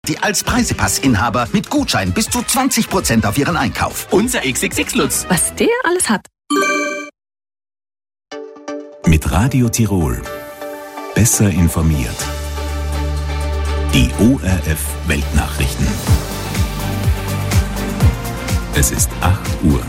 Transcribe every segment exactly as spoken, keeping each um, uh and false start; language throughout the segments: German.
die als Preisepassinhaber mit Gutschein bis zu zwanzig Prozent auf ihren Einkauf. Unser X X X Lutz. Was der alles hat. Mit Radio Tirol. Besser informiert. Die O R F Weltnachrichten. Es ist acht Uhr.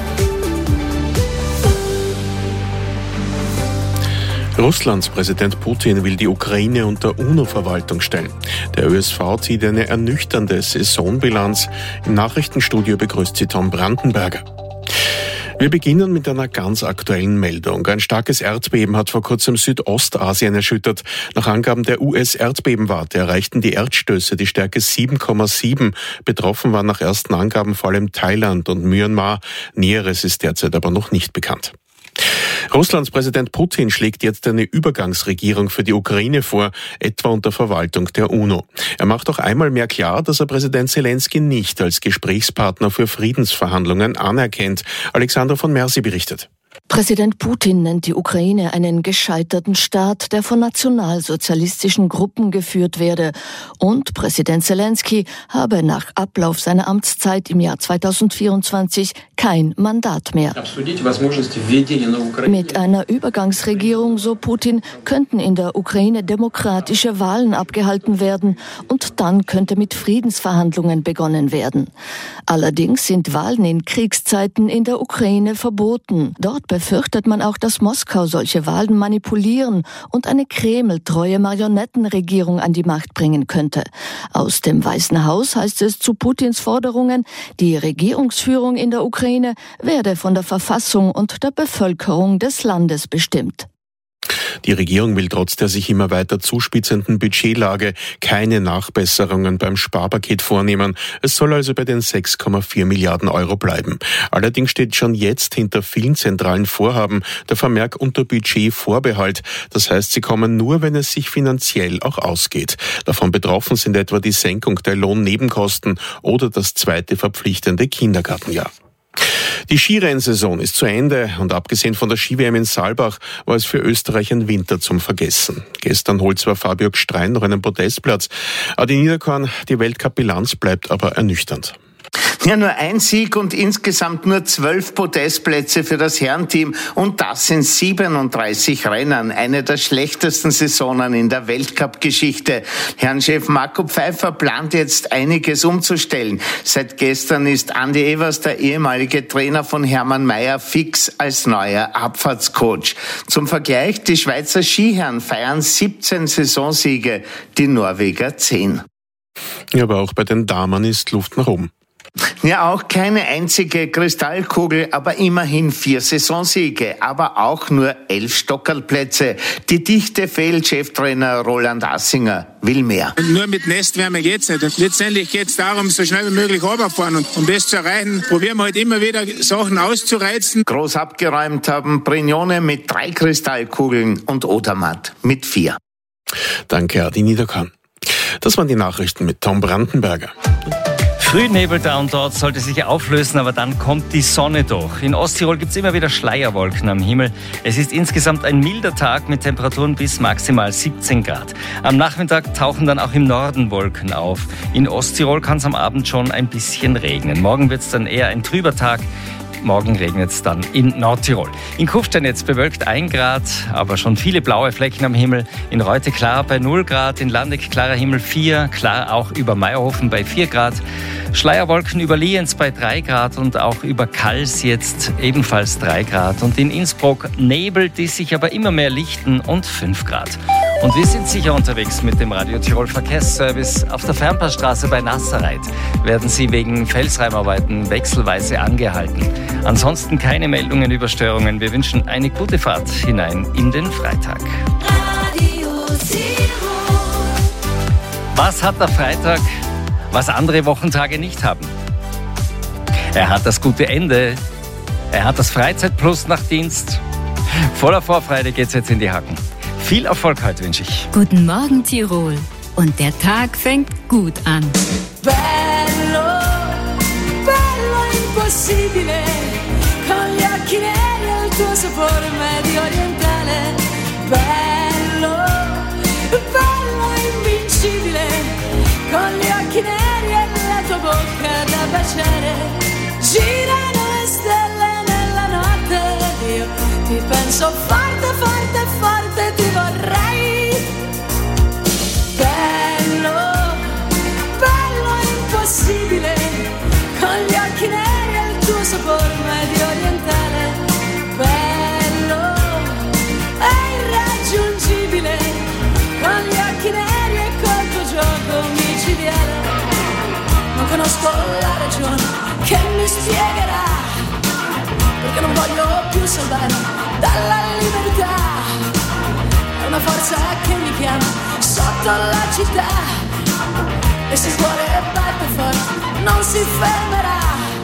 Russlands Präsident Putin will die Ukraine unter UNO-Verwaltung stellen. Der Ö S V zieht eine ernüchternde Saisonbilanz. Im Nachrichtenstudio begrüßt sie Tom Brandenberger. Wir beginnen mit einer ganz aktuellen Meldung. Ein starkes Erdbeben hat vor kurzem Südostasien erschüttert. Nach Angaben der U S-Erdbebenwarte erreichten die Erdstöße die Stärke sieben Komma sieben. Betroffen waren nach ersten Angaben vor allem Thailand und Myanmar. Näheres ist derzeit aber noch nicht bekannt. Russlands Präsident Putin schlägt jetzt eine Übergangsregierung für die Ukraine vor, etwa unter Verwaltung der UNO. Er macht auch einmal mehr klar, dass er Präsident Zelensky nicht als Gesprächspartner für Friedensverhandlungen anerkennt. Alexandra von Mersi berichtet. Präsident Putin nennt die Ukraine einen gescheiterten Staat, der von nationalsozialistischen Gruppen geführt werde. Und Präsident Zelensky habe nach Ablauf seiner Amtszeit im Jahr zweitausendvierundzwanzig kein Mandat mehr. Mit einer Übergangsregierung, so Putin, könnten in der Ukraine demokratische Wahlen abgehalten werden und dann könnte mit Friedensverhandlungen begonnen werden. Allerdings sind Wahlen in Kriegszeiten in der Ukraine verboten. Dort befürchtet man auch, dass Moskau solche Wahlen manipulieren und eine Kreml-treue Marionettenregierung an die Macht bringen könnte. Aus dem Weißen Haus heißt es zu Putins Forderungen, die Regierungsführung in der Ukraine werde von der Verfassung und der Bevölkerung des Landes bestimmt. Die Regierung will trotz der sich immer weiter zuspitzenden Budgetlage keine Nachbesserungen beim Sparpaket vornehmen. Es soll also bei den sechs Komma vier Milliarden Euro bleiben. Allerdings steht schon jetzt hinter vielen zentralen Vorhaben der Vermerk unter Budgetvorbehalt. Das heißt, sie kommen nur, wenn es sich finanziell auch ausgeht. Davon betroffen sind etwa die Senkung der Lohnnebenkosten oder das zweite verpflichtende Kindergartenjahr. Die Skirennsaison ist zu Ende und abgesehen von der Ski-W M in Saalbach war es für Österreich ein Winter zum Vergessen. Gestern holt zwar Fabio Gstrein noch einen Podestplatz, Adi Niederkorn, die Weltcup-Bilanz bleibt aber ernüchternd. Ja, nur ein Sieg und insgesamt nur zwölf Podestplätze für das Herrenteam und das in siebenunddreißig Rennen. Eine der schlechtesten Saisonen in der Weltcup-Geschichte. Herrenchef Marco Pfeiffer plant jetzt einiges umzustellen. Seit gestern ist Andi Evers, der ehemalige Trainer von Hermann Mayer, fix als neuer Abfahrtscoach. Zum Vergleich, die Schweizer Skiherren feiern siebzehn Saisonsiege, die Norweger zehn. Ja, aber auch bei den Damen ist Luft nach oben. Ja, auch keine einzige Kristallkugel, aber immerhin vier Saisonsiege, aber auch nur elf Stockerlplätze. Die Dichte fehlt, Cheftrainer Roland Assinger will mehr. Nur mit Nestwärme geht's nicht. Und letztendlich geht's darum, so schnell wie möglich runterfahren. Und um das zu erreichen, probieren wir halt immer wieder Sachen auszureizen. Groß abgeräumt haben Brignone mit drei Kristallkugeln und Odermatt mit vier. Danke, Adi Niederkorn. Das waren die Nachrichten mit Tom Brandenberger. Frühnebel da und dort sollte sich auflösen, aber dann kommt die Sonne durch. In Osttirol gibt es immer wieder Schleierwolken am Himmel. Es ist insgesamt ein milder Tag mit Temperaturen bis maximal siebzehn Grad. Am Nachmittag tauchen dann auch im Norden Wolken auf. In Osttirol kann es am Abend schon ein bisschen regnen. Morgen wird es dann eher ein trüber Tag. Morgen regnet es dann in Nordtirol. In Kufstein jetzt bewölkt ein Grad, aber schon viele blaue Flecken am Himmel. In Reute klar bei null Grad, in Landeck klarer Himmel vier, klar auch über Meierhofen bei vier Grad. Schleierwolken über Lienz bei drei Grad und auch über Kals jetzt ebenfalls drei Grad. Und in Innsbruck Nebel, die sich aber immer mehr lichten und fünf Grad. Und wir sind sicher unterwegs mit dem Radio Tirol Verkehrsservice. Auf der Fernpassstraße bei Nasserreit werden Sie wegen Felsreimarbeiten wechselweise angehalten. Ansonsten keine Meldungen über Störungen. Wir wünschen eine gute Fahrt hinein in den Freitag. Radio Tirol. Was hat der Freitag, was andere Wochentage nicht haben? Er hat das gute Ende. Er hat das Freizeitplus nach Dienst. Voller Vorfreude geht's jetzt in die Hacken. Viel Erfolg heute wünsche ich. Guten Morgen, Tirol. Und der Tag fängt gut an. Bello, bello impossibile, con gli occhi neri e il tuo sapore medio orientale. Bello, bello invincibile, con gli occhi neri e la tua bocca da baciare. Girano le stelle nella notte, io ti penso forte, forte, forte, ti vorrei. Bello, bello impossibile, con gli occhi neri e il tuo sapore medio orientale. Bello e irraggiungibile, con gli occhi neri e col tuo gioco micidiale. Non conosco la ragione che mi spiegherà perché non voglio più salvare dalla libertà. È una forza che mi chiama sotto la città, e se il cuore batte forte non si fermerà.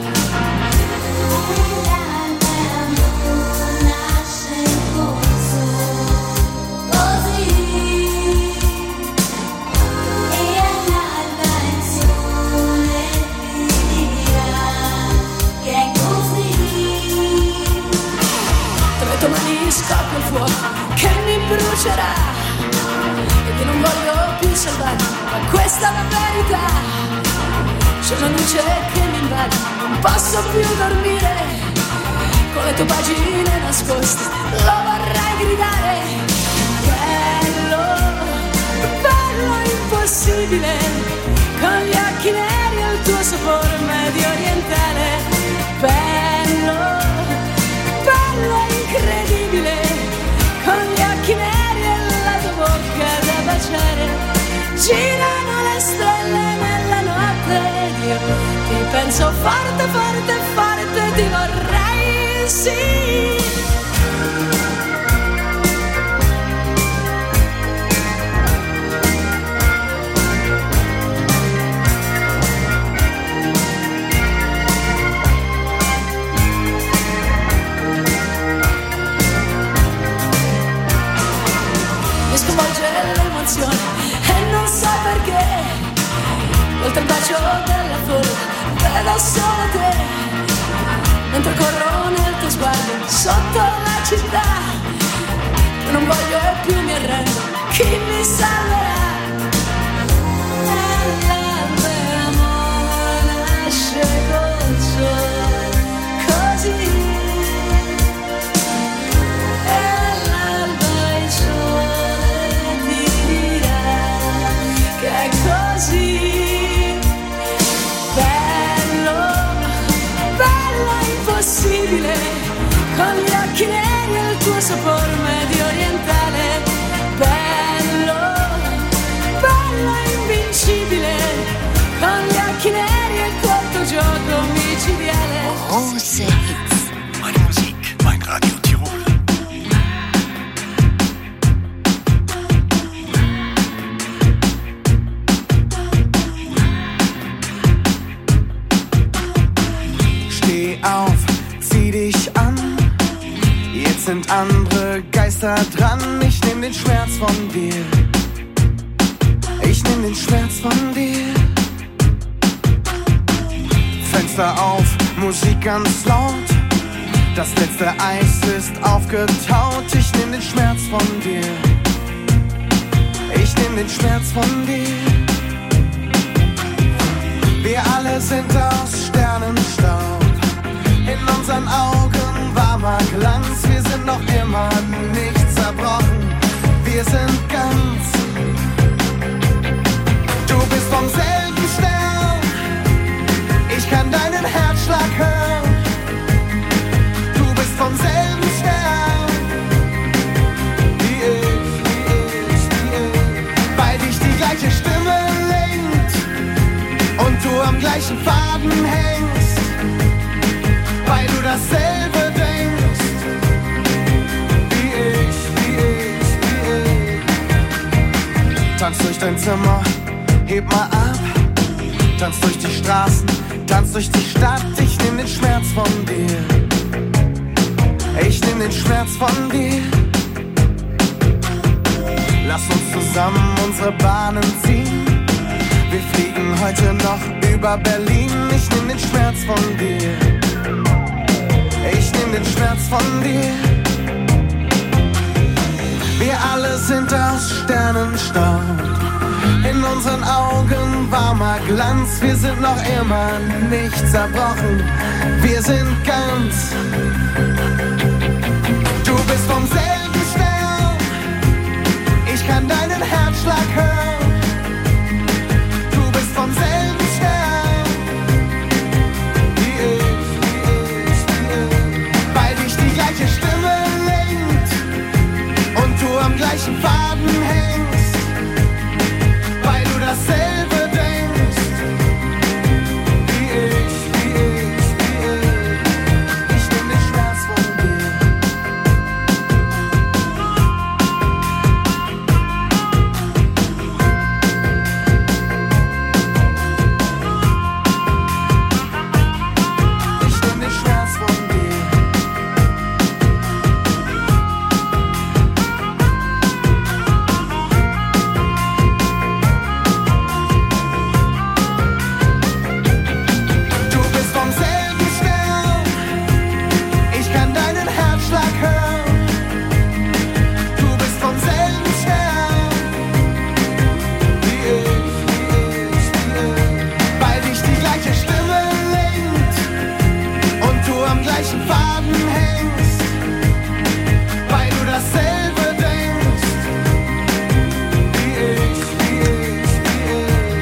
Domani scoppia il fuoco che mi brucerà e che non voglio più salvare, ma questa è la verità. C'è una luce che mi invade, non posso più dormire, con le tue pagine nascoste lo vorrei gridare. Bello, bello impossibile, con gli occhi neri e il tuo sapore medio orientale. Bello, bello incredibile, con gli occhi neri e la tua bocca da baciare. Girano le stelle nella notte ed io ti penso forte, forte, forte, ti vorrei, sì. E non so perché, oltre il bacio della folla vedo solo te, mentre corro nel tuo sguardo sotto la città. Io non voglio e più mi arrendo, chi mi salverà? L'amore nasce col sole, così. Con gli occhi neri e il tuo sapore medio orientale. Bello, bello invincibile, con gli occhi neri e col tuo gioco micidiale. Große Hits. Meine Musik, mein Radio Tirol. Steh auf, zieh dich an, jetzt sind andere Geister dran. Ich nehm den Schmerz von dir, ich nehm den Schmerz von dir. Fenster auf, Musik ganz laut, das letzte Eis ist aufgetaut. Ich nehm den Schmerz von dir, ich nehm den Schmerz von dir. Wir alle sind aus Sternenstaub, in unseren Augen warmer Glanz. Wir sind noch immer nicht zerbrochen, wir sind ganz. Du bist vom selben Stern, ich kann deinen Herzschlag hören. Du bist vom selben Stern, wie ich, wie ich, wie ich. Weil dich die gleiche Stimme lenkt und du am gleichen Faden hängst. Weil du dasselbe denkst, wie ich, wie ich, wie ich. Tanz durch dein Zimmer, heb mal ab. Tanz durch die Straßen, tanz durch die Stadt. Ich nehm den Schmerz von dir, ich nehm den Schmerz von dir. Lass uns zusammen unsere Bahnen ziehen. Wir fliegen heute noch über Berlin. Ich nehm den Schmerz von dir, ich nehm den Schmerz von dir. Wir alle sind aus Sternenstaub, In unseren Augen warmer Glanz, wir sind noch immer nicht zerbrochen, wir sind ganz. Du bist vom selben Stern, ich kann deinen Herzschlag hören. Du bist vom selben Stern, wie ich, wie ich, wie ich. Weil dich die gleiche Stimme lenkt und du am gleichen Faden hängst. Weil du dasselbe denkst, wie ich, wie ich, wie ich. Ich nehm den Schmerz von dir. Ich nehm den Schmerz von dir. Du bist vom selben Stern, ich kann deinen Herzschlag hören. Du bist vom selben Stern, wie ich, wie ich, wie ich. Weil dich die gleiche Stimme lenkt und du am gleichen Faden hängst. Weil du dasselbe denkst, wie ich, wie ich, wie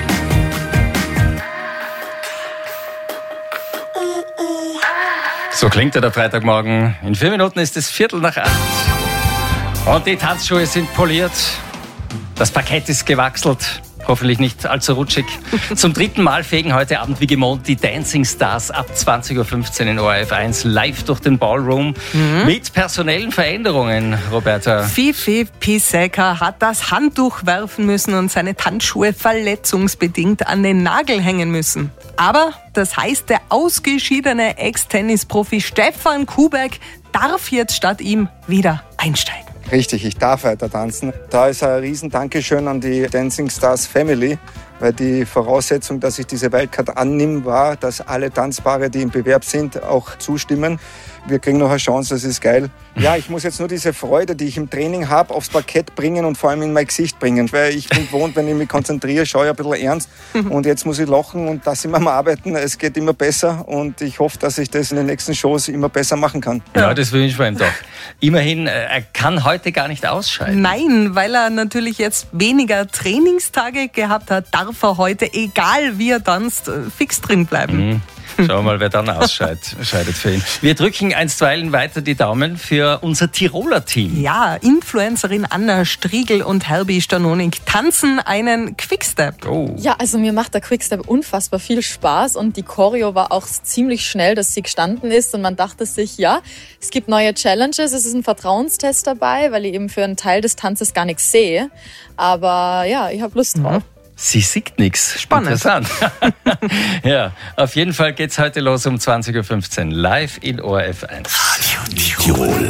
ich. So klingt er der Freitagmorgen. In vier Minuten ist es Viertel nach acht. Und die Tanzschuhe sind poliert. Das Parkett ist gewachselt. Hoffentlich nicht allzu rutschig. Zum dritten Mal fegen heute Abend wie gewohnt die Dancing Stars ab zwanzig Uhr fünfzehn in O R F eins live durch den Ballroom mhm. mit personellen Veränderungen, Roberta. Fifi Piseka hat das Handtuch werfen müssen und seine Tanzschuhe verletzungsbedingt an den Nagel hängen müssen. Aber das heißt, der ausgeschiedene Ex-Tennisprofi Stefan Kuberg darf jetzt statt ihm wieder einsteigen. Richtig, ich darf weiter tanzen. Da ist ein riesen Dankeschön an die Dancing Stars Family, weil die Voraussetzung, dass ich diese Wildcard annehme, war, dass alle Tanzpaare, die im Bewerb sind, auch zustimmen. Wir kriegen noch eine Chance, das ist geil. Ja, ich muss jetzt nur diese Freude, die ich im Training habe, aufs Parkett bringen und vor allem in mein Gesicht bringen. Weil ich bin gewohnt, wenn ich mich konzentriere, schaue ich ein bisschen ernst. Und jetzt muss ich lachen und da sind wir am Arbeiten. Es geht immer besser und ich hoffe, dass ich das in den nächsten Shows immer besser machen kann. Ja, das wünschen wir ihm doch. Immerhin, er kann heute gar nicht ausscheiden. Nein, weil er natürlich jetzt weniger Trainingstage gehabt hat, darf er heute, egal wie er tanzt, fix drin bleiben. Mhm. Schauen wir mal, wer dann ausscheidet für ihn. Wir drücken einstweilen weiter die Daumen für unser Tiroler Team. Ja, Influencerin Anna Striegel und Herbie Stanonik tanzen einen Quickstep. Oh. Ja, also mir macht der Quickstep unfassbar viel Spaß und die Choreo war auch ziemlich schnell, dass sie gestanden ist und man dachte sich, ja, es gibt neue Challenges, es ist ein Vertrauenstest dabei, weil ich eben für einen Teil des Tanzes gar nichts sehe. Aber ja, ich habe Lust drauf. Mhm. Sie sieht nichts. Spannend. Interessant. Ja, auf jeden Fall geht's heute los um zwanzig Uhr fünfzehn live in O R F eins. Radio Tirol.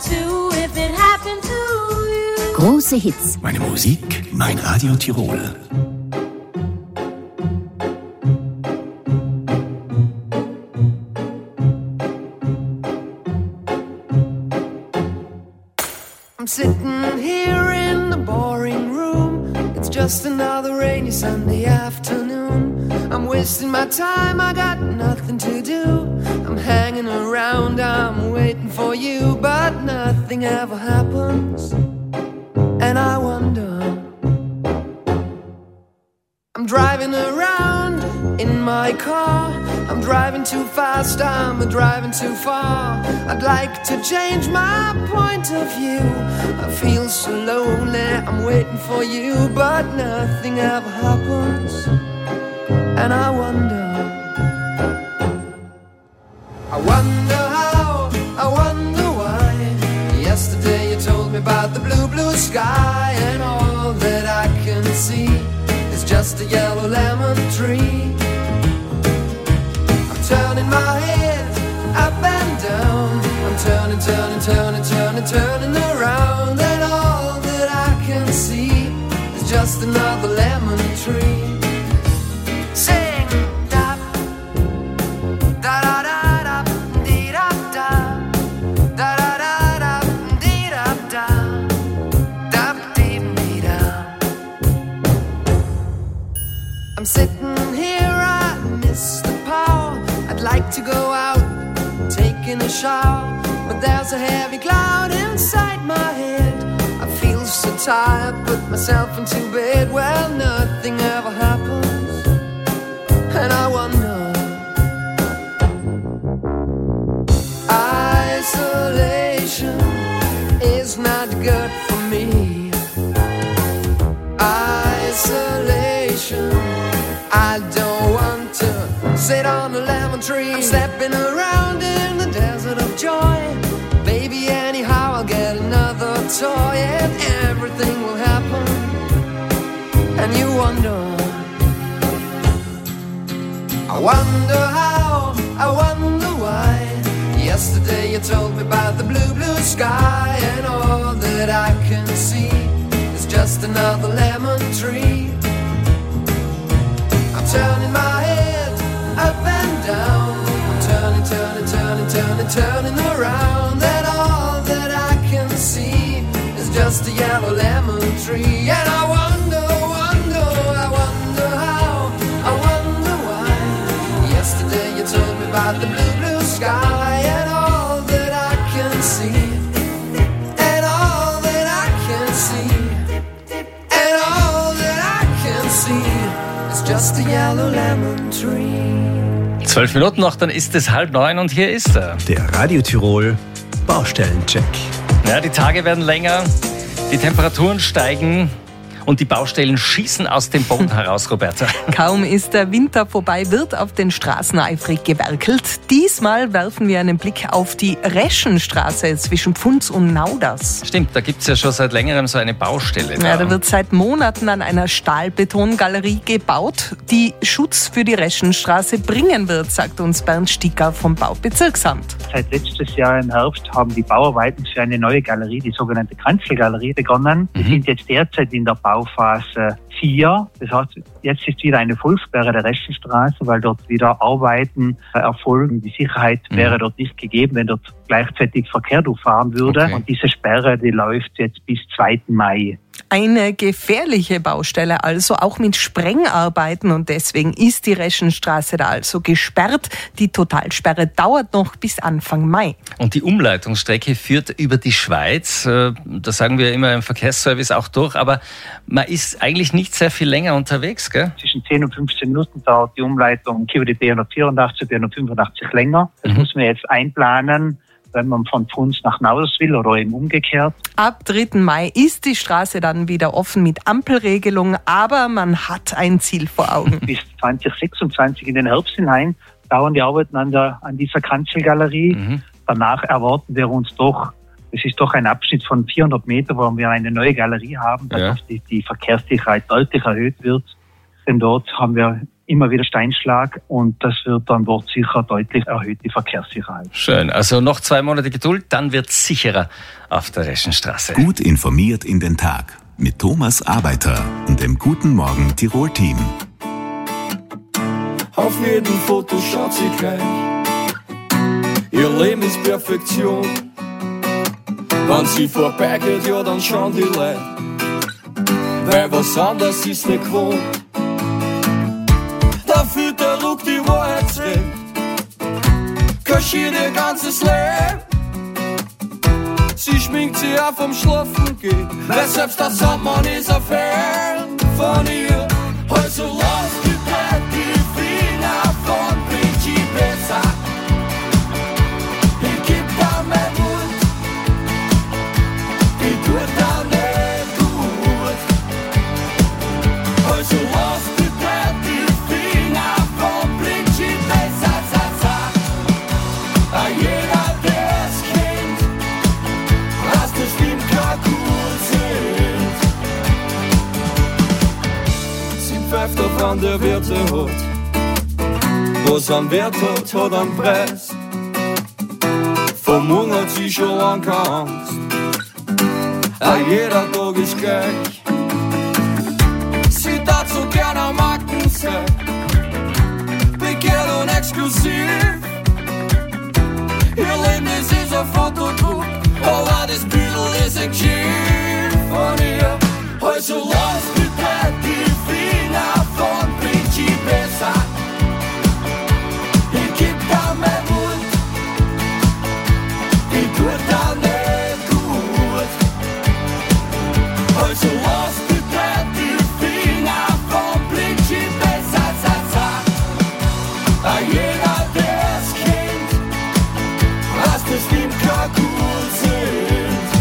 too if it happened to you. Große Hits. Meine Musik, mein Radio Tirol. I'm sitting here in the boring room. It's just another rainy Sunday afternoon. I'm wasting my time, I got nothing to do. I'm hanging around, I'm waiting for you, but nothing ever happens. And I wonder, I'm driving around in my car. I'm driving too fast, I'm driving too far. I'd like to change my point of view. I feel so lonely, I'm waiting for you, but nothing ever happens. And I wonder, I wonder how, I wonder why. Yesterday you told me about the blue, blue sky, and all that I can see is just a yellow lemon tree. Turning my head up and down. I'm turning, turning, turning, turning, turning around. And all that I can see is just another lemon tree. Sing, da, da, da, da, da, dee, da, da, da, da, da, da, dee, da, da, da, dee, dee, da. I'm sitting here, I miss the power. I'd like to go out, taking a shower, but there's a heavy cloud inside my head. I feel so tired, put myself into bed. Well, nothing ever happens, and I wonder. Isolation is not good for me. Isolation, I don't want to sit on a lemon tree. I'm stepping around in the desert of joy. Baby, anyhow, I'll get another toy, and everything will happen. And you wonder, I wonder how, I wonder why. Yesterday you told me about the blue, blue sky, and all that I can see is just another lemon tree. I'm turning my head up and down. I'm turning, turning, turning, turning, turning around. And all that I can see is just a yellow lemon tree. And I wonder, wonder, I wonder how, I wonder why. Yesterday you told me about the blue, blue sky, and all that I can see, and all that I can see, and all that I can see is just a yellow lemon tree. Zwölf Minuten noch, dann ist es halb neun und hier ist er. Der Radio Tirol Baustellencheck. Ja, die Tage werden länger, die Temperaturen steigen und die Baustellen schießen aus dem Boden heraus, Roberta. Kaum ist der Winter vorbei, wird auf den Straßen eifrig gewerkelt. Diesmal werfen wir einen Blick auf die Reschenstraße zwischen Pfunds und Nauders. Stimmt, da gibt es ja schon seit längerem so eine Baustelle. Da. Ja, da wird seit Monaten an einer Stahlbetongalerie gebaut, die Schutz für die Reschenstraße bringen wird, sagt uns Bernd Sticker vom Baubezirksamt. Seit letztes Jahr im Herbst haben die Bauarbeiten für eine neue Galerie, die sogenannte Kanzelgalerie, begonnen. Wir mhm. sind jetzt derzeit in der Bauphase vier. Das heißt, jetzt ist wieder eine Vollsperre der Reschenstraße, weil dort wieder Arbeiten erfolgen. Die Sicherheit mhm. wäre dort nicht gegeben, wenn dort gleichzeitig Verkehr durchfahren würde. Okay. Und diese Sperre, die läuft jetzt bis zweiten Mai. Eine gefährliche Baustelle, also auch mit Sprengarbeiten, und deswegen ist die Reschenstraße da also gesperrt. Die Totalsperre dauert noch bis Anfang Mai. Und die Umleitungsstrecke führt über die Schweiz. Das sagen wir immer im Verkehrsservice auch durch, aber man ist eigentlich nicht sehr viel länger unterwegs, gell? Zwischen zehn und fünfzehn Minuten dauert die Umleitung über die B hundertvierundachtzig, B hundertfünfundachtzig länger. Das mhm. muss man jetzt einplanen, wenn man von Pfunds nach Nauders will oder eben umgekehrt. Ab dritten Mai ist die Straße dann wieder offen mit Ampelregelung, aber man hat ein Ziel vor Augen. Bis zwanzig sechsundzwanzig in den Herbst hinein dauern die Arbeiten an, der, an dieser Kanzelgalerie. Mhm. Danach erwarten wir uns doch, es ist doch ein Abschnitt von vierhundert Meter, wo wir eine neue Galerie haben, dass ja. die, die Verkehrssicherheit deutlich erhöht wird. Denn dort haben wir immer wieder Steinschlag und das wird dann dort sicher deutlich erhöht die Verkehrssicherheit. Schön, also noch zwei Monate Geduld, dann wird es sicherer auf der Reschenstraße. Gut informiert in den Tag mit Thomas Arbeiter und dem Guten Morgen Tirol-Team. Auf jedem Foto schaut sie gleich. Ihr Leben ist Perfektion. Wenn sie vorbeigeht, ja, dann schauen die Leute. Weil was anderes ist nicht gewohnt. Da fühlt der Look die Wahrheit recht. Kaschiert ihr ganzes Leben. Sie schminkt sich auf vom Schlafen gehen. Weil selbst der Sandmann ist ein Fan von ihr. Also lass bitte die Finger von Principessa. Ich geb da mein Mund. Ich tue da nicht gut. Also lass bitte die Finger von Principessa. Sa, sa. A jeder, der es kennt, lasst es ihm gar cool sind. Sie pfeift auf an der Werte hat. Was am Wert hat, hat am Preis. Vom Hunger hat sie schon lang keine Angst. A jeder Tag ist gleich. Sie tat so gern am Marken sein. Begehrt und exklusiv. Ihr Leben, das ist ein Fotodruck. Aber das Büdel ist ein Geschiff von ihr. Also lass bitte die Finger von Principessa. Ich geb da mein Mund. Ich tue da nicht gut. Also lass bitte die Finger von Principessa. Sa, sa. A jeder, der es kennt, lasst es ihm gar cool sind.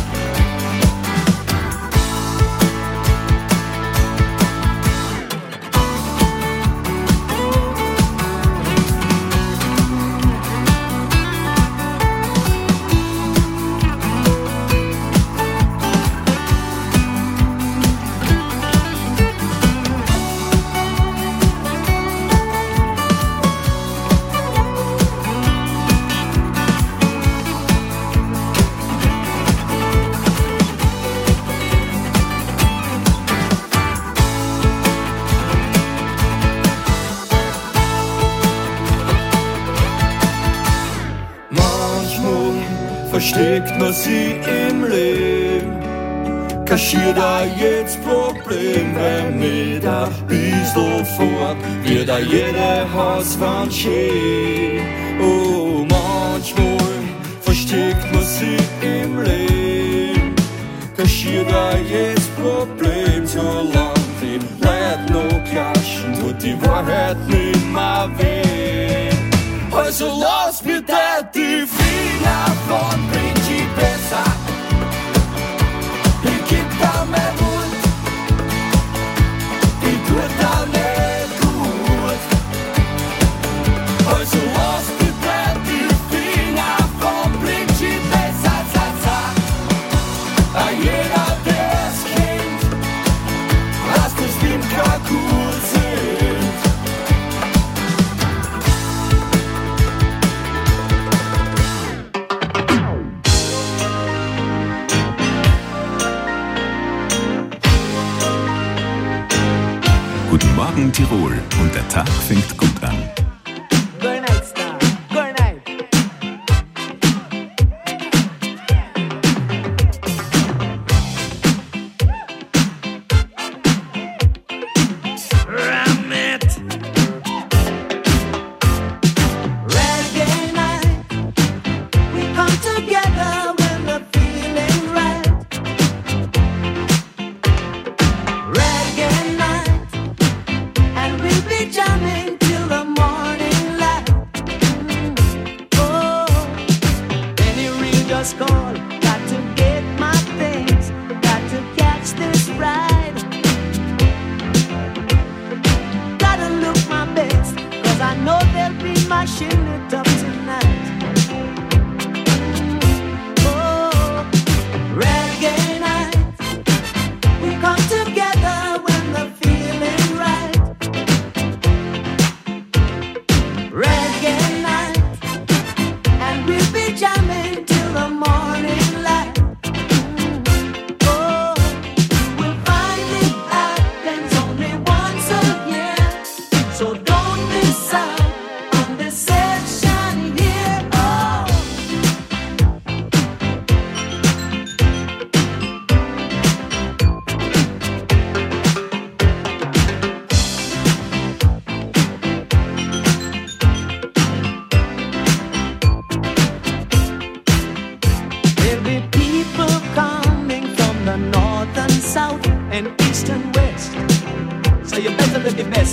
Versteckt man sie im Leben, kaschiert auch jetzt Problem, wenn mit ein bisschen fort wird auch jede Hauswand schön. Oh, manchmal versteckt man sie im Leben, kaschiert auch jetzt Problem, solange die Leute noch klatschen, tut die Wahrheit nimmer weh. Also lass bitte die Finger von Principessa. Ich geb da mein Mund. Ich tue da nicht gut. Also lass bitte die Finger von Principessa. Sa, sa. A jeder, der es kennt, lasst es ihm gar cool sind. Guten Morgen Tirol und der Tag fängt gut an. Jamming till the morning.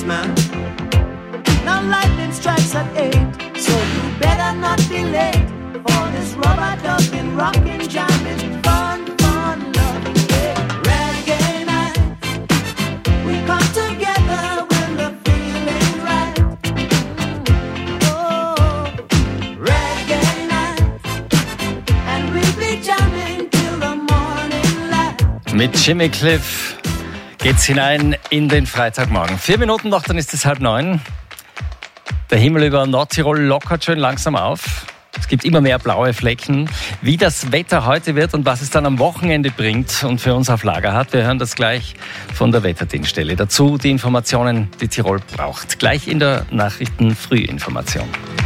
man. Now lightning strikes at eight, so you better not be late for this rubber ducking, rockin', jamming, fun, fun, loving day. Reggae night, we come together when the feeling's right. Oh, reggae night, and we'll be jamming till the morning light. Mit Jimmy Cliff geht's hinein in den Freitagmorgen. Vier Minuten noch, dann ist es halb neun. Der Himmel über Nordtirol lockert schön langsam auf. Es gibt immer mehr blaue Flecken. Wie das Wetter heute wird und was es dann am Wochenende bringt und für uns auf Lager hat, wir hören das gleich von der Wetterdienststelle. Dazu die Informationen, die Tirol braucht. Gleich in der Nachrichten-Frühinformation.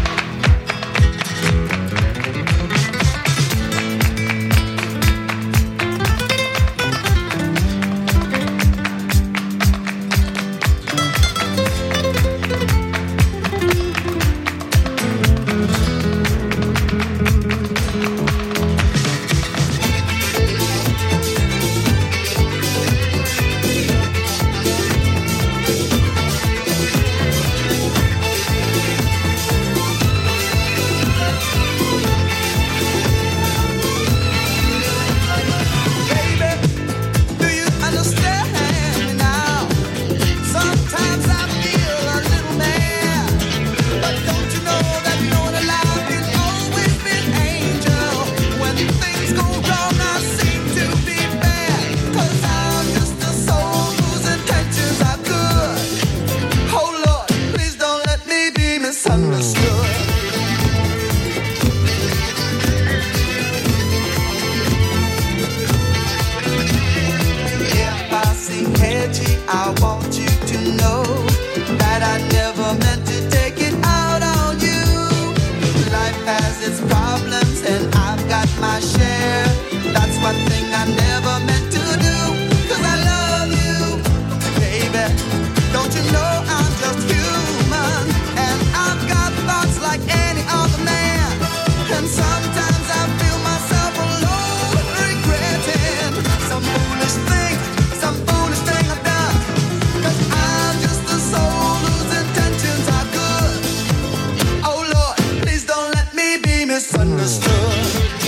I want you to know that I never meant to take it out on you. Life has its problems and I've got my share. That's one thing I never meant to do, 'cause I love you, baby. Don't you know I'm just human, and I've got thoughts like any other man. And sometimes I feel myself alone, regretting some foolish thing, some foolish thing I've done. 'Cause I'm just a soul whose intentions are good. Oh Lord, please don't let me be misunderstood.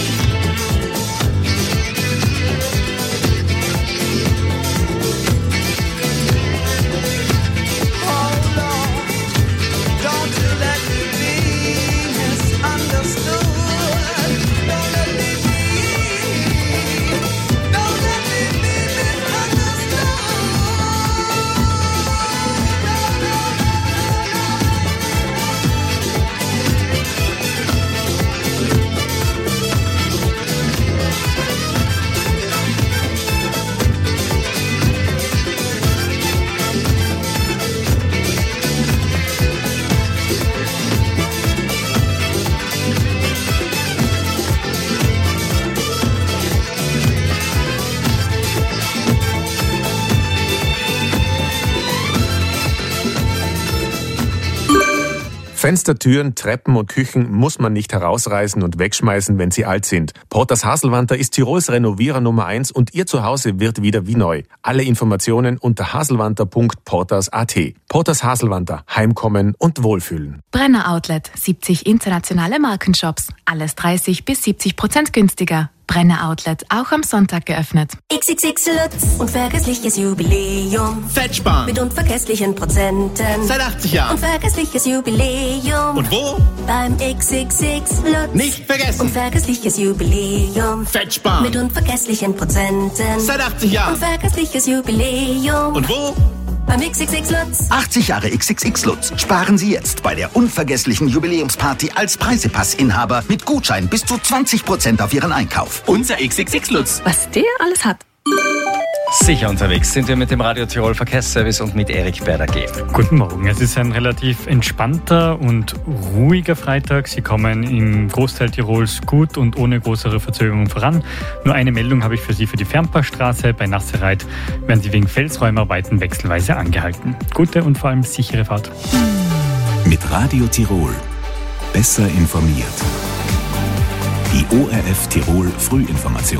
Fenster, Türen, Treppen und Küchen muss man nicht herausreißen und wegschmeißen, wenn sie alt sind. Porters Haselwanter ist Tirols Renovierer Nummer eins und Ihr Zuhause wird wieder wie neu. Alle Informationen unter haselwanter punkt porters punkt at. Porters Haselwanter, Heimkommen und Wohlfühlen. Brenner Outlet, siebzig internationale Markenshops. Alles dreißig bis siebzig Prozent günstiger. Brenner Outlet, auch am Sonntag geöffnet. X X X Lutz, unvergessliches Jubiläum. Fettsparen. Mit unvergesslichen Prozenten. Seit achtzig Jahren. Unvergessliches Jubiläum. Und wo? Beim X X X Lutz. Nicht vergessen. Unvergessliches Jubiläum. Fettsparen. Mit unvergesslichen Prozenten. Seit achtzig Jahren. Unvergessliches Jubiläum. Und wo? Beim X X X Lutz. achtzig Jahre X X X Lutz. Sparen Sie jetzt bei der unvergesslichen Jubiläumsparty als Preisepassinhaber mit Gutschein bis zu zwanzig Prozent auf Ihren Einkauf. Unser X X X Lutz. Was der alles hat. Sicher unterwegs sind wir mit dem Radio Tirol Verkehrsservice und mit Erik Berder-G. Guten Morgen. Es ist ein relativ entspannter und ruhiger Freitag. Sie kommen im Großteil Tirols gut und ohne größere Verzögerungen voran. Nur eine Meldung habe ich für Sie für die Fernpassstraße. Bei Nassereit werden Sie wegen Felsräumarbeiten wechselweise angehalten. Gute und vor allem sichere Fahrt. Mit Radio Tirol. Besser informiert. Die O R F Tirol Frühinformation.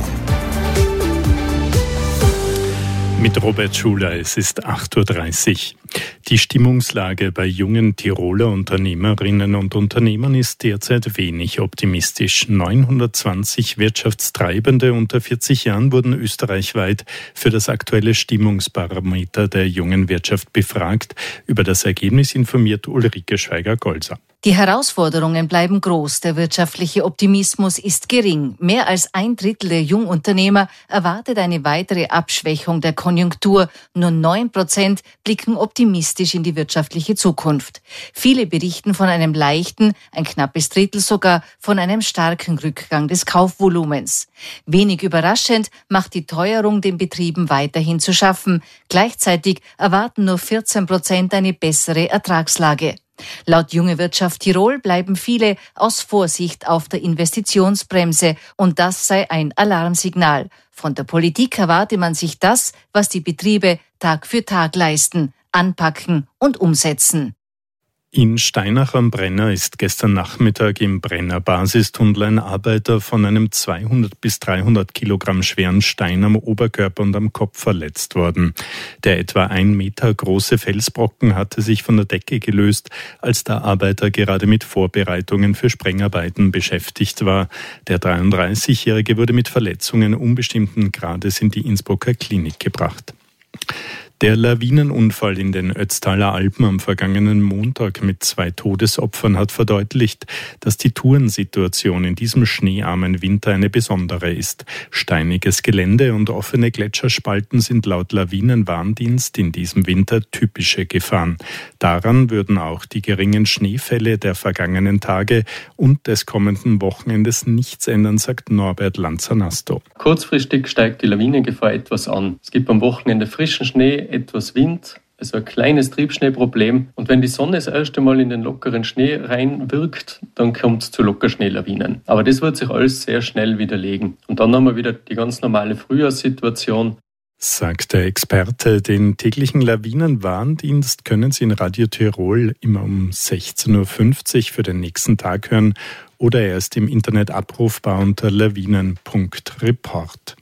Mit Robert Schuler, es ist acht Uhr dreißig. Die Stimmungslage bei jungen Tiroler Unternehmerinnen und Unternehmern ist derzeit wenig optimistisch. neunhundertzwanzig Wirtschaftstreibende unter vierzig Jahren wurden österreichweit für das aktuelle Stimmungsbarometer der jungen Wirtschaft befragt. Über das Ergebnis informiert Ulrike Schweiger-Golser. Die Herausforderungen bleiben groß. Der wirtschaftliche Optimismus ist gering. Mehr als ein Drittel der Jungunternehmer erwartet eine weitere Abschwächung der Konjunktur. Nur neun Prozent blicken optimistisch in die wirtschaftliche Zukunft. Viele berichten von einem leichten, ein knappes Drittel sogar von einem starken Rückgang des Kaufvolumens. Wenig überraschend macht die Teuerung den Betrieben weiterhin zu schaffen. Gleichzeitig erwarten nur vierzehn Prozent eine bessere Ertragslage. Laut Junge Wirtschaft Tirol bleiben viele aus Vorsicht auf der Investitionsbremse und das sei ein Alarmsignal. Von der Politik erwarte man sich das, was die Betriebe Tag für Tag leisten, anpacken und umsetzen. In Steinach am Brenner ist gestern Nachmittag im Brenner Basistunnel ein Arbeiter von einem zweihundert bis dreihundert Kilogramm schweren Stein am Oberkörper und am Kopf verletzt worden. Der etwa ein Meter große Felsbrocken hatte sich von der Decke gelöst, als der Arbeiter gerade mit Vorbereitungen für Sprengarbeiten beschäftigt war. Der dreiunddreißigjährige wurde mit Verletzungen unbestimmten Grades in die Innsbrucker Klinik gebracht. Der Lawinenunfall in den Ötztaler Alpen am vergangenen Montag mit zwei Todesopfern hat verdeutlicht, dass die Tourensituation in diesem schneearmen Winter eine besondere ist. Steiniges Gelände und offene Gletscherspalten sind laut Lawinenwarndienst in diesem Winter typische Gefahren. Daran würden auch die geringen Schneefälle der vergangenen Tage und des kommenden Wochenendes nichts ändern, sagt Norbert Lanzanasto. Kurzfristig steigt die Lawinengefahr etwas an. Es gibt am Wochenende frischen Schnee, etwas Wind, also ein kleines Triebschneeproblem. Und wenn die Sonne das erste Mal in den lockeren Schnee reinwirkt, dann kommt es zu Lockerschneelawinen. Aber das wird sich alles sehr schnell widerlegen. Und dann haben wir wieder die ganz normale Frühjahrssituation. Sagt der Experte, den täglichen Lawinenwarndienst können Sie in Radio Tirol immer um sechzehn Uhr fünfzig für den nächsten Tag hören oder er ist im Internet abrufbar unter lawinen punkt report.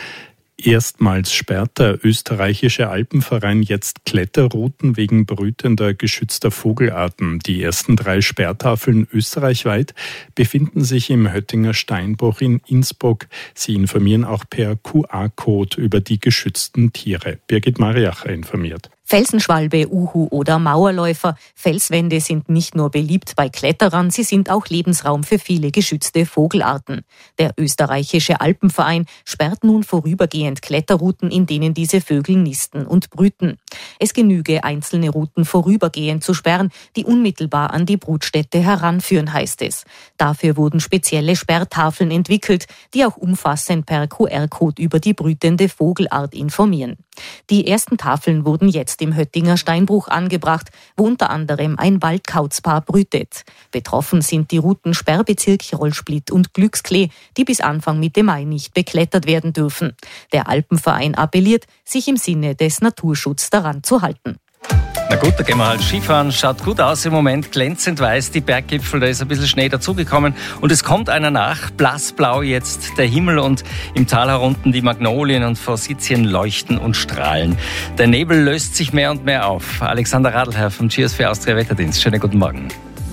Erstmals sperrt der österreichische Alpenverein jetzt Kletterrouten wegen brütender geschützter Vogelarten. Die ersten drei Sperrtafeln österreichweit befinden sich im Höttinger Steinbruch in Innsbruck. Sie informieren auch per Q R-Code über die geschützten Tiere. Birgit Mariacher informiert. Felsenschwalbe, Uhu oder Mauerläufer. Felswände sind nicht nur beliebt bei Kletterern, sie sind auch Lebensraum für viele geschützte Vogelarten. Der österreichische Alpenverein sperrt nun vorübergehend Kletterrouten, in denen diese Vögel nisten und brüten. Es genüge, einzelne Routen vorübergehend zu sperren, die unmittelbar an die Brutstätte heranführen, heißt es. Dafür wurden spezielle Sperrtafeln entwickelt, die auch umfassend per Q R-Code über die brütende Vogelart informieren. Die ersten Tafeln wurden jetzt im Höttinger Steinbruch angebracht, wo unter anderem ein Waldkauzpaar brütet. Betroffen sind die Routen Sperrbezirk Rollsplit und Glücksklee, die bis Anfang Mitte Mai nicht beklettert werden dürfen. Der Alpenverein appelliert, sich im Sinne des Naturschutzes daran zu halten. Na gut, da gehen wir halt Skifahren. Schaut gut aus im Moment, glänzend weiß, die Berggipfel, da ist ein bisschen Schnee dazugekommen. Und es kommt einer nach, blassblau jetzt der Himmel und im Tal herunten die Magnolien und Forsythien leuchten und strahlen. Der Nebel löst sich mehr und mehr auf. Alexander Radlherr vom G S V Austria Wetterdienst. Schönen guten Morgen.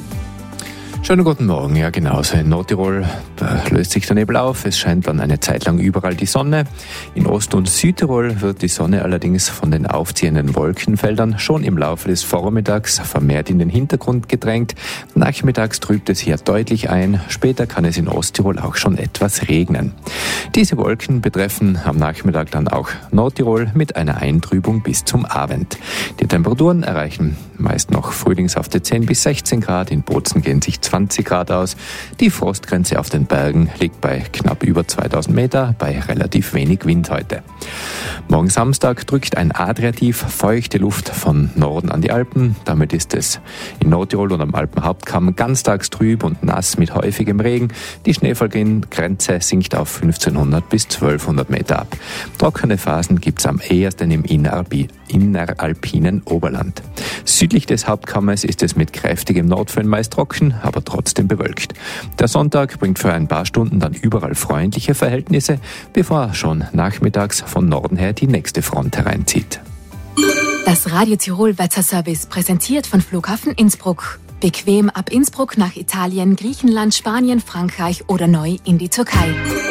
Schönen guten Morgen, ja genau, so in Nordtirol löst sich der Nebel auf, es scheint dann eine Zeit lang überall die Sonne. In Ost- und Südtirol wird die Sonne allerdings von den aufziehenden Wolkenfeldern schon im Laufe des Vormittags vermehrt in den Hintergrund gedrängt. Nachmittags trübt es hier deutlich ein, später kann es in Osttirol auch schon etwas regnen. Diese Wolken betreffen am Nachmittag dann auch Nordtirol mit einer Eintrübung bis zum Abend. Die Temperaturen erreichen meist noch frühlingshafte zehn bis sechzehn Grad, in Bozen gehen sich zwanzig Grad aus. Die Frostgrenze auf den Bergen liegt bei knapp über zweitausend Meter, bei relativ wenig Wind heute. Morgen Samstag drückt ein Adriativ feuchte Luft von Norden an die Alpen. Damit ist es in Nordtirol und am Alpenhauptkamm ganztags trüb und nass mit häufigem Regen. Die Schneefallgrenze sinkt auf fünfzehnhundert bis zwölfhundert Meter ab. Trockene Phasen gibt es am ehesten im inneralpinen Oberland. Südlich des Hauptkammes ist es mit kräftigem Nordföhn meist trocken, aber trotzdem bewölkt. Der Sonntag bringt für ein paar Stunden dann überall freundliche Verhältnisse, bevor schon nachmittags von Norden her die nächste Front hereinzieht. Das Radio Tirol Wetterservice präsentiert von Flughafen Innsbruck. Bequem ab Innsbruck nach Italien, Griechenland, Spanien, Frankreich oder neu in die Türkei.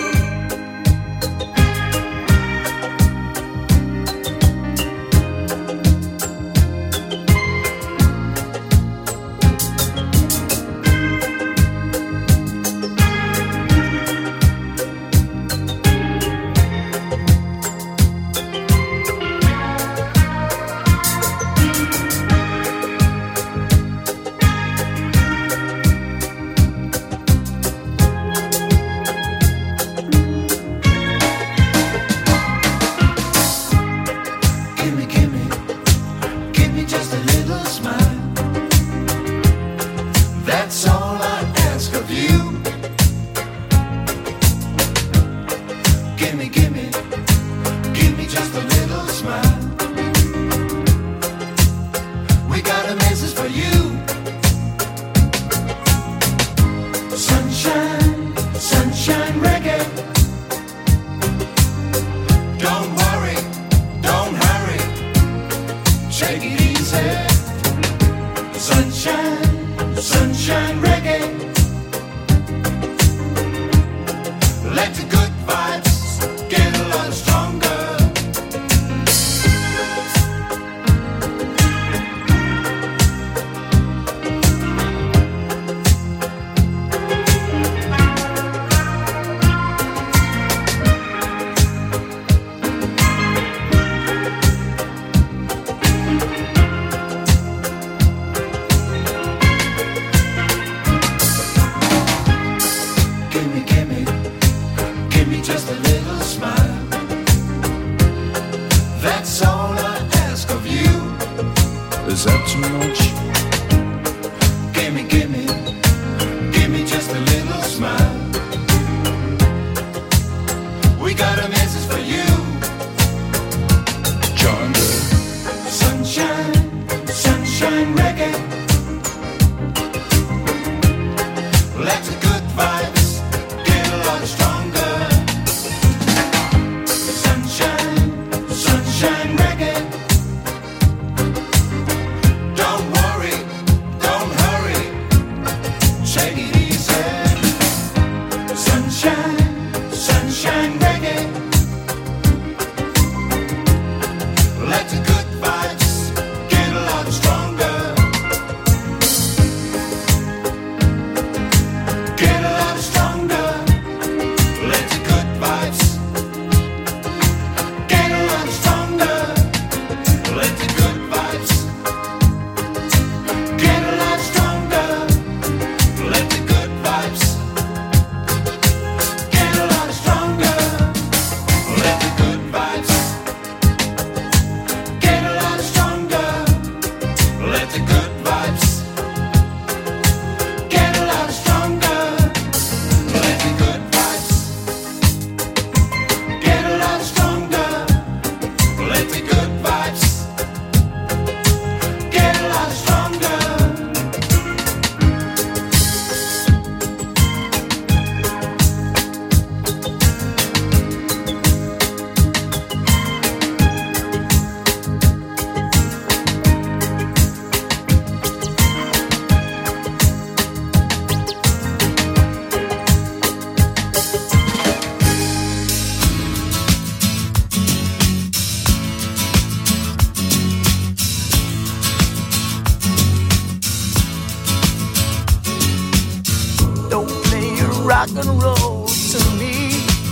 rock and roll to me.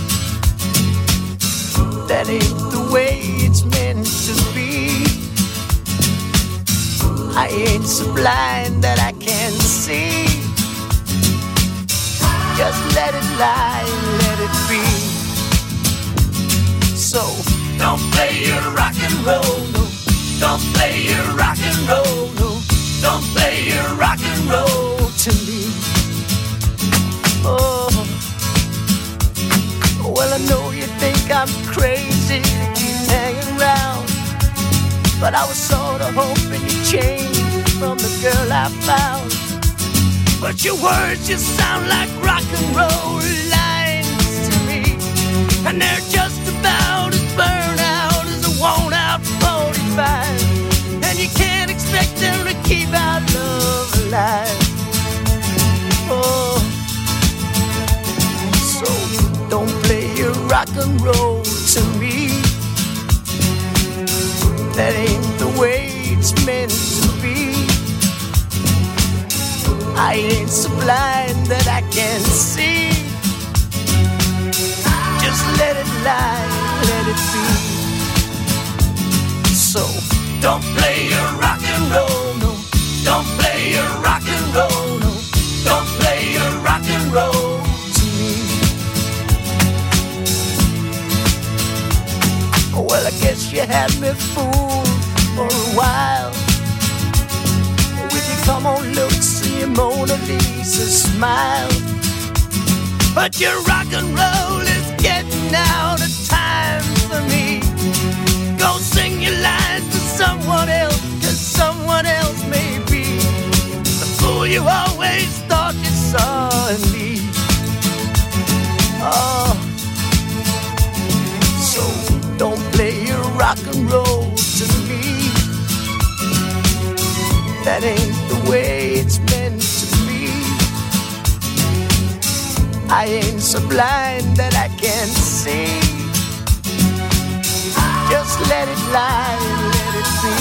That ain't the way it's meant to be. I ain't so blind that I can't see. Just let it lie and let it be. So don't play your rock and roll, no. Don't play your rock and roll, no. Don't play your rock and roll to me. Oh, well, I know you think I'm crazy to keep hanging around, but I was sort of hoping you'd change from the girl I found. But your words just sound like rock and roll lines to me, and they're just about as burned out as a worn out forty-five. life. Oh, so don't play your rock and roll to me. That ain't the way it's meant to be. I ain't so blind that I can't see. Just let it lie, let it be. So don't play your rock and roll, no. Don't play your rock and roll, no. Don't play your rock and roll to me. Well, I guess you had me fooled for a while with your come on looks and your Mona Lisa smile. But your rock and roll is getting out of time for me. Go sing your lines to someone else, 'cause someone else may be the fool you always thought you saw in me. Oh, so don't play your rock and roll to me. That ain't the way it's meant to be. I ain't so blind that I can't see. Just let it lie, let it be.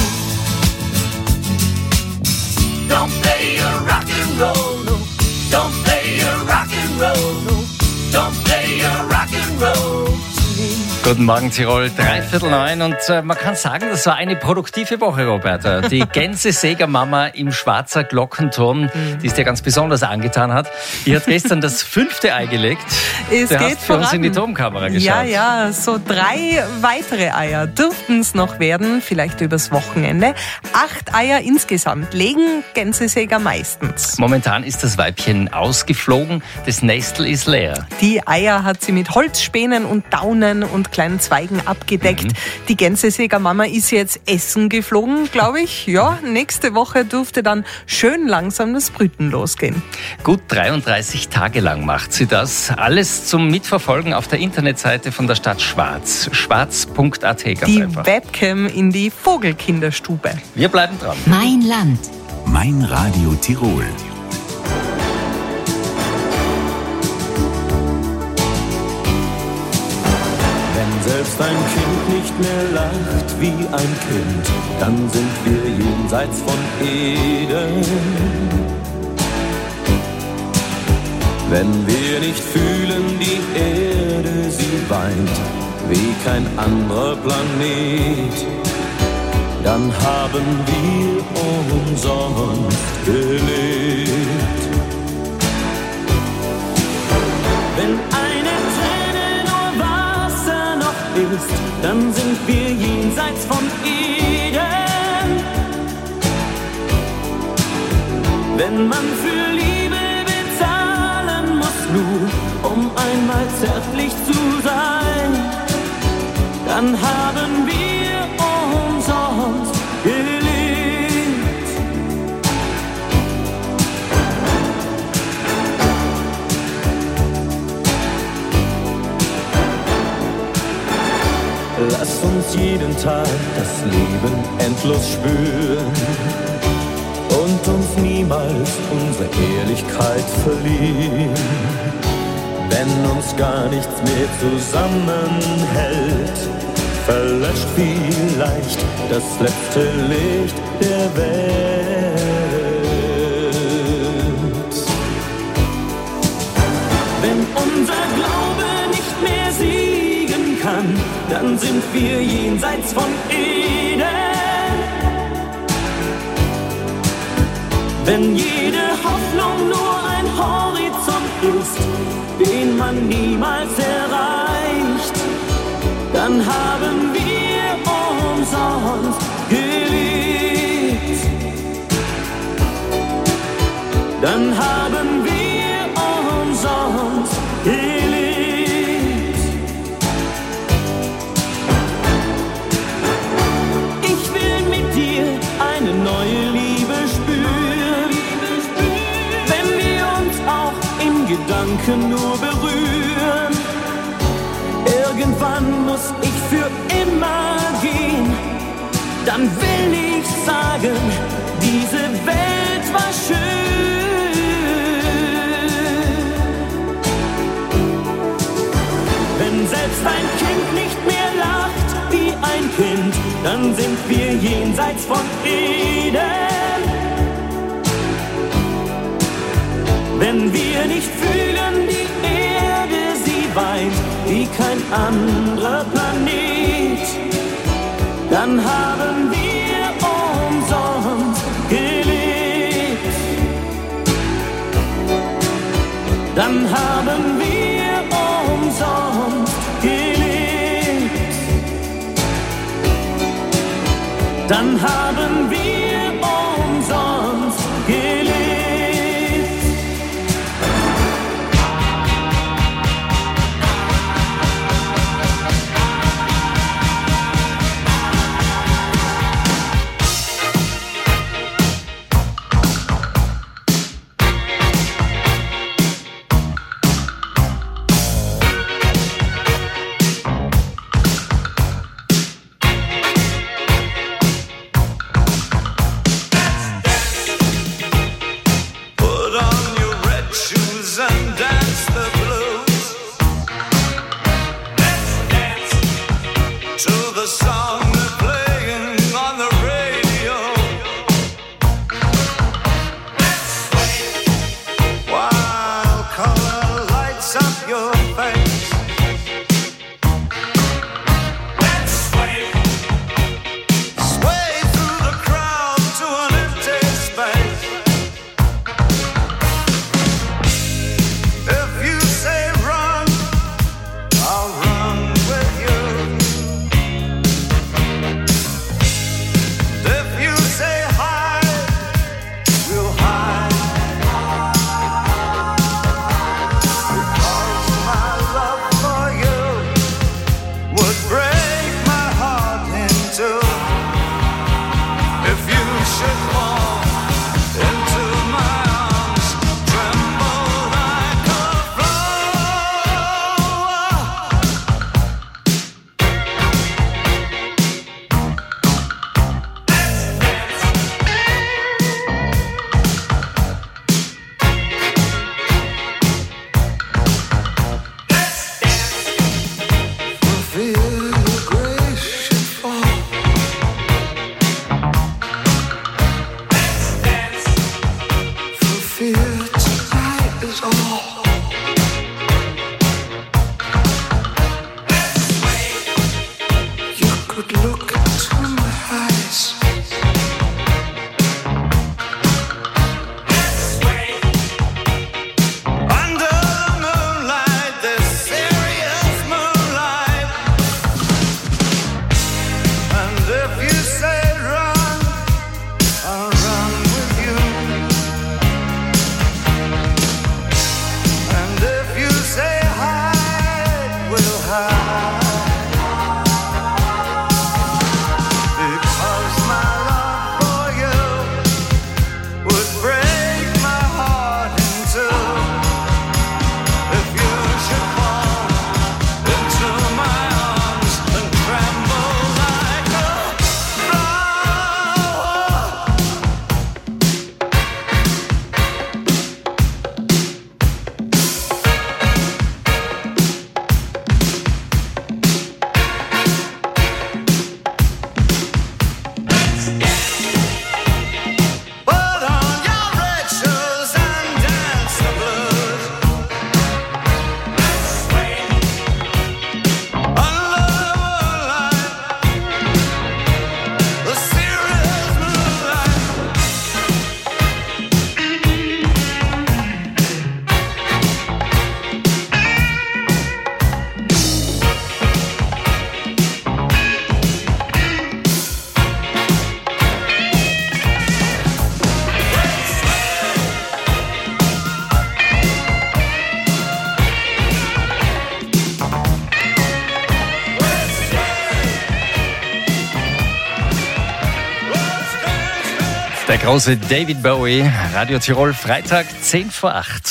Don't play your rock and roll, no. Don't play your rock and roll, no. Don't play your rock and roll. Guten Morgen Tirol, dreiviertel neun und äh, man kann sagen, das war eine produktive Woche, Roberta. Die Gänsesägermama im Schwarzer Glockenturm, die es dir ganz besonders angetan hat, die hat gestern das fünfte Ei gelegt. Es du geht hast für voran. uns in die Turmkamera geschaut. Ja, ja, so drei weitere Eier dürften es noch werden, vielleicht übers Wochenende. Acht Eier insgesamt legen Gänsesäger meistens. Momentan ist das Weibchen ausgeflogen, das Nestel ist leer. Die Eier hat sie mit Holzspänen und Daunen und kleinen Zweigen abgedeckt. Mhm. Die Gänsesägermama ist jetzt essen geflogen, glaube ich. Ja, nächste Woche dürfte dann schön langsam das Brüten losgehen. Gut dreiunddreißig Tage lang macht sie das. Alles zum Mitverfolgen auf der Internetseite von der Stadt Schwaz. schwarz punkt a t, ganz die einfach. Die Webcam in die Vogelkinderstube. Wir bleiben dran. Mein Land. Mein Radio Tirol. Selbst ein Kind nicht mehr lacht wie ein Kind, dann sind wir jenseits von Eden. Wenn wir nicht fühlen, die Erde, sie weint wie kein anderer Planet, dann haben wir umsonst gelebt. Wenn eine Träne nur Wasser noch ist, dann sind wir jenseits von Eden. Wenn man für Liebe bezahlen muss, nur um einmal zärtlich zu sein, dann haben wir umsonst gelebt. Lass uns jeden Tag das Leben endlos spüren und uns niemals unsere Ehrlichkeit verlieren. Wenn uns gar nichts mehr zusammenhält, verlöscht vielleicht das letzte Licht der Welt. Wenn unser Glaube nicht mehr siegen kann, dann sind wir jenseits von Eden. Wenn jede Hoffnung nur ein Horizont ist, den man niemals erreicht, dann haben wir umsonst gelebt. Dann haben wir umsonst gelebt. Ich will mit dir eine neue Liebe spüren, wenn wir uns auch in Gedanken nur berühren. Irgendwann muss ich für immer gehen, dann will ich sagen, diese Welt war schön. selbst ein Kind nicht mehr lacht wie ein Kind, dann sind wir jenseits von Eden. Wenn wir nicht fühlen, die Erde, sie weint wie kein anderer Planet, dann haben wir umsonst gelebt. Dann haben wir umsonst gelebt. Dann haben wir umsonst gelebt. Der große David Bowie, Radio Tirol, Freitag, zehn vor acht.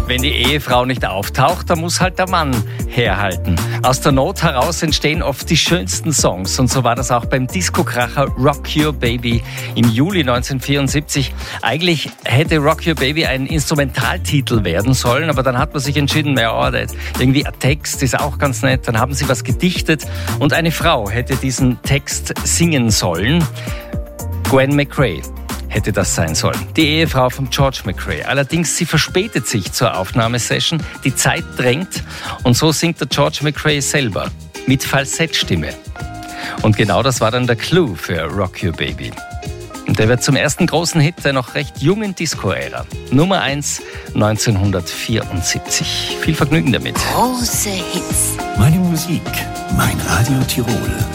Wenn die Ehefrau nicht auftaucht, dann muss halt der Mann herhalten. Aus der Not heraus entstehen oft die schönsten Songs. Und so war das auch beim Disco-Kracher Rock Your Baby im Juli neunzehnhundertvierundsiebzig. Eigentlich hätte Rock Your Baby ein Instrumentaltitel werden sollen, aber dann hat man sich entschieden, ja, irgendwie ein Text ist auch ganz nett. Dann haben sie was gedichtet und eine Frau hätte diesen Text singen sollen. Gwen McRae hätte das sein sollen. Die Ehefrau von George McRae. Allerdings, sie verspätet sich zur Aufnahmesession. Die Zeit drängt und so singt der George McRae selber mit Falsettstimme. Und genau das war dann der Clou für Rock Your Baby. Und der wird zum ersten großen Hit der noch recht jungen Disco-Ära. Nummer eins neunzehnhundertvierundsiebzig. Viel Vergnügen damit. Große Hits. Meine Musik, mein Radio Tirol.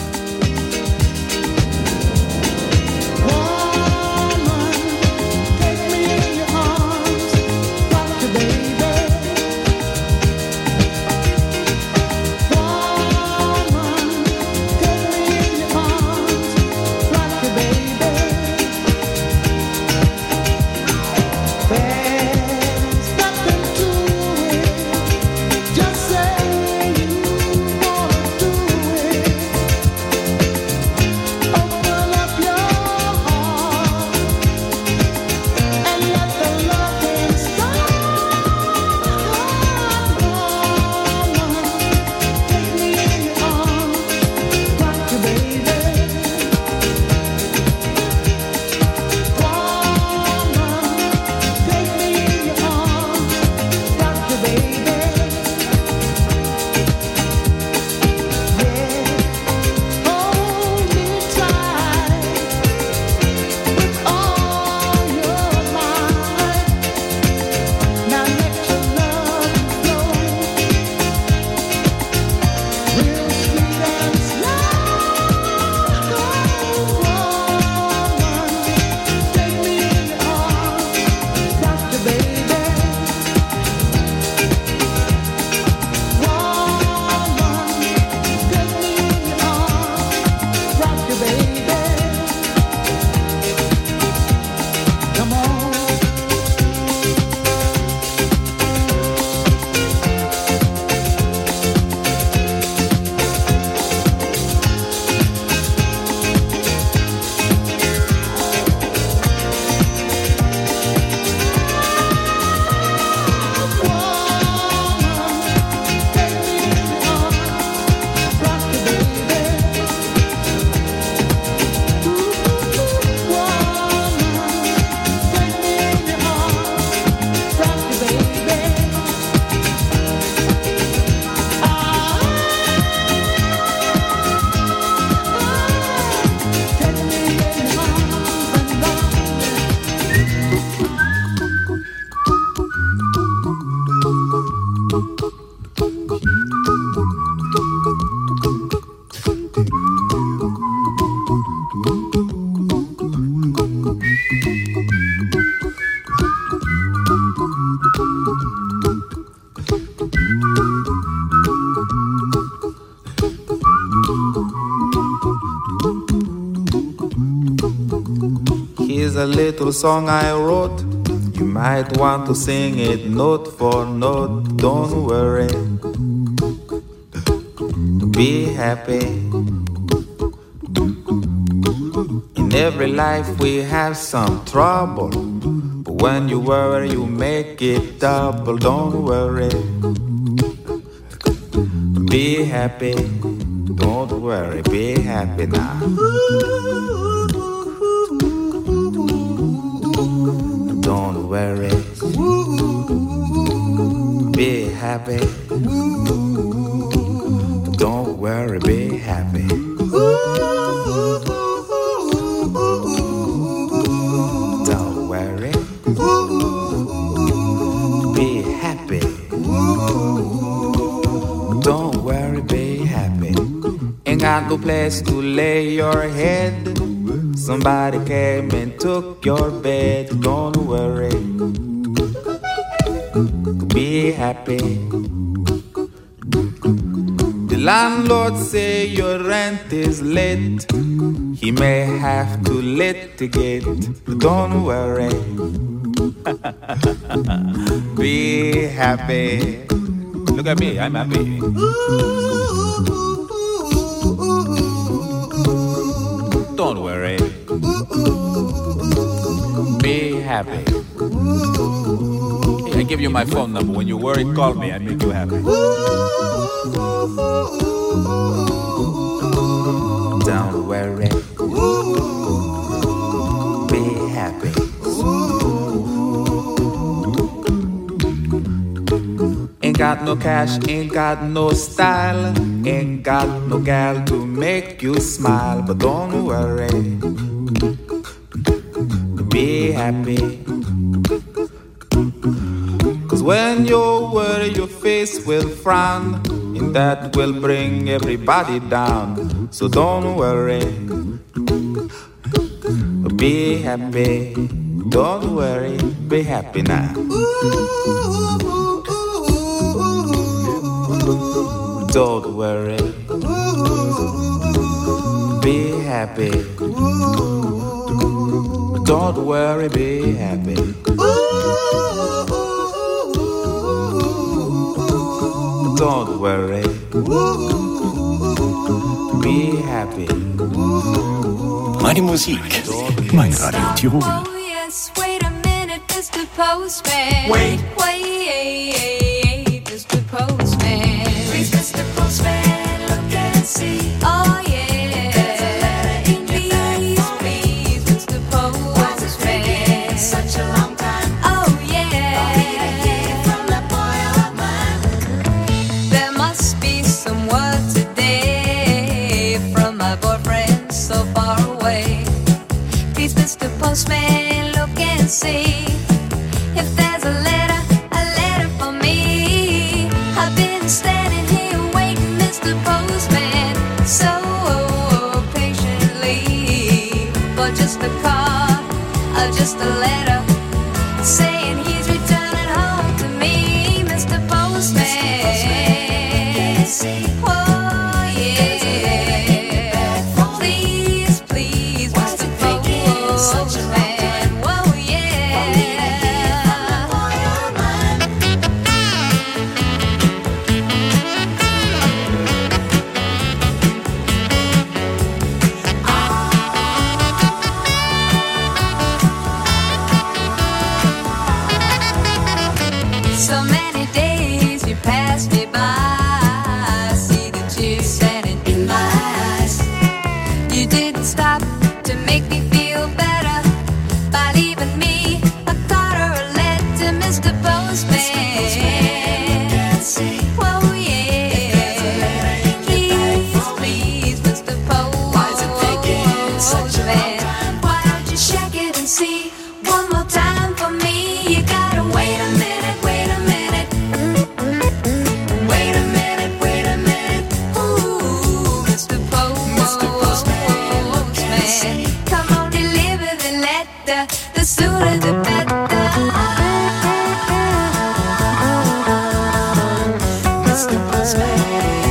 Here's a little song I wrote. You might want to sing it note for note. Don't worry, be happy. In every life we have some trouble, but when you worry you make it double. Don't worry, be happy. Don't worry, be happy now. Don't worry, be happy. Don't worry, be happy. Don't worry, be happy. Don't worry, be happy. Ain't got no place to lay your head. Somebody came and took your bed. Don't worry, be happy. The landlord say your rent is late. He may have to litigate. Don't worry, Be happy. Look at me, I'm happy. Don't worry. Be happy. Hey, I give you my phone number. When you worry, call me. I make you happy. Don't worry. Be happy. Ain't got no cash, ain't got no style, ain't got no gal to make you smile, but don't worry, be happy. Cause when you worry, your face will frown, and that will bring everybody down. So don't worry, be happy. Don't worry, be happy now. Don't worry, be happy. Don't worry, be happy. Don't worry, be happy. Meine Musik, mein Radio Tirol. Oh yes, wait a minute, Mister Postman. Wait. Wait, Mister Postman. Please, Mister Postman, look and see. Oh yeah, there's a letter in your bag for me. Please, Mister Postman. Why's it taking such a long time? Oh yeah, for me to hear from that boy of mine. There must be some word today from my boyfriend so far away. Please, Mister Postman, look and see if there's a letter, a letter for me. I've been standing here waiting, Mister Postman, so patiently for just a card or just a letter saying he's returning home to me, Mister Postman. Oh yeah, please, please, Mister Postman. Whoa yeah. So many days you passed me by. I see the tears standing in my eyes. You didn't stop to make me feel better by leaving me a card or a letter, Mister Postman. Whoa, yeah. Please, please, Mister Postman. Why is it taking such a long time? Why don't you check it and see one more time for me? You gotta wait a minute, wait a minute. Wait a minute, wait a minute. Ooh, Mister Postman. Mister Postman. Come on, deliver the letter. The sooner the better. Mister Postman.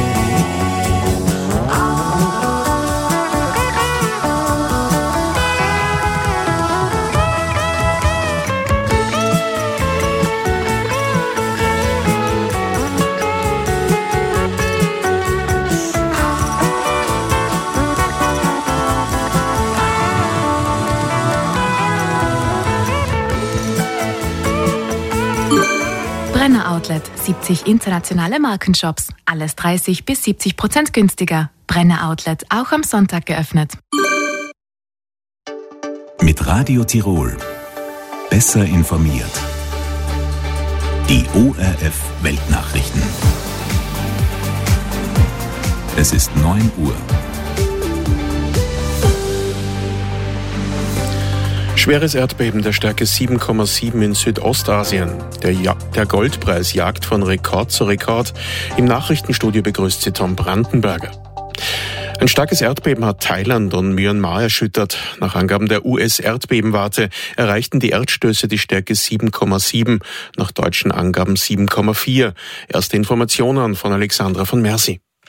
Brenner Outlet, siebzig internationale Markenshops. Alles dreißig bis siebzig Prozent günstiger. Brenner Outlet, auch am Sonntag geöffnet. Mit Radio Tirol. Besser informiert. Die O R F Weltnachrichten. Es ist neun Uhr. Schweres Erdbeben der Stärke sieben Komma sieben in Südostasien. Der, ja- der Goldpreis jagt von Rekord zu Rekord. Im Nachrichtenstudio begrüßt sie Tom Brandenberger. Ein starkes Erdbeben hat Thailand und Myanmar erschüttert. Nach Angaben der U S-Erdbebenwarte erreichten die Erdstöße die Stärke sieben Komma sieben, nach deutschen Angaben sieben Komma vier. Erste Informationen von Alexandra von Mersi.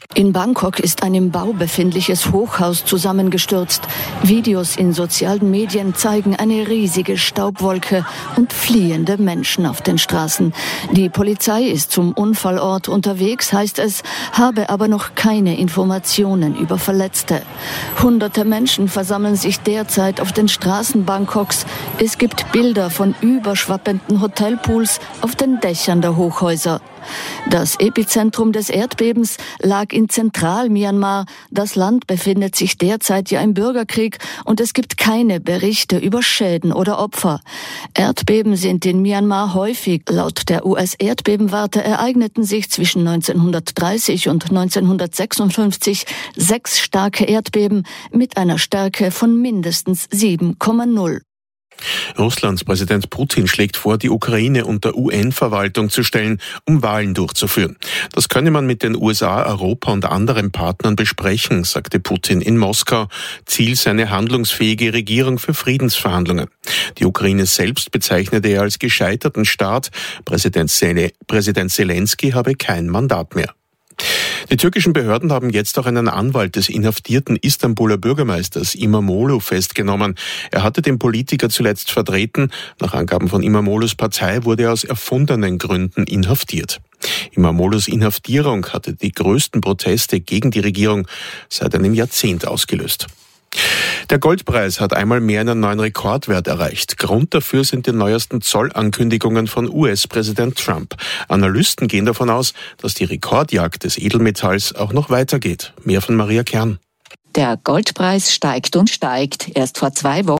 In Bangkok ist ein im Bau befindliches Hochhaus zusammengestürzt. Videos in sozialen Medien zeigen eine riesige Staubwolke und fliehende Menschen auf den Straßen. Die Polizei ist zum Unfallort unterwegs, heißt es, habe aber noch keine Informationen über Verletzte. Hunderte Menschen versammeln sich derzeit auf den Straßen Bangkoks. Es gibt Bilder von überschwappenden Hotelpools auf den Dächern der Hochhäuser. Das Epizentrum des Erdbebens lag in Zentral-Myanmar. Das Land befindet sich derzeit ja im Bürgerkrieg und es gibt keine Berichte über Schäden oder Opfer. Erdbeben sind in Myanmar häufig. Laut der U S-Erdbebenwarte ereigneten sich zwischen neunzehnhundertdreißig und neunzehnhundertsechsundfünfzig sechs starke Erdbeben mit einer Stärke von mindestens sieben Komma null. Russlands Präsident Putin schlägt vor, die Ukraine unter U N-Verwaltung zu stellen, um Wahlen durchzuführen. Das könne man mit den U S A, Europa und anderen Partnern besprechen, sagte Putin in Moskau. Ziel sei eine handlungsfähige Regierung für Friedensverhandlungen. Die Ukraine selbst bezeichnete er als gescheiterten Staat. Präsident Zel- Präsident Zelensky habe kein Mandat mehr. Die türkischen Behörden haben jetzt auch einen Anwalt des inhaftierten Istanbuler Bürgermeisters İmamoğlu festgenommen. Er hatte den Politiker zuletzt vertreten. Nach Angaben von İmamoğlu's Partei wurde er aus erfundenen Gründen inhaftiert. İmamoğlu's Inhaftierung hatte die größten Proteste gegen die Regierung seit einem Jahrzehnt ausgelöst. Der Goldpreis hat einmal mehr einen neuen Rekordwert erreicht. Grund dafür sind die neuesten Zollankündigungen von U S-Präsident Trump. Analysten gehen davon aus, dass die Rekordjagd des Edelmetalls auch noch weitergeht. Mehr von Maria Kern. Der Goldpreis steigt und steigt. Erst vor zwei Wochen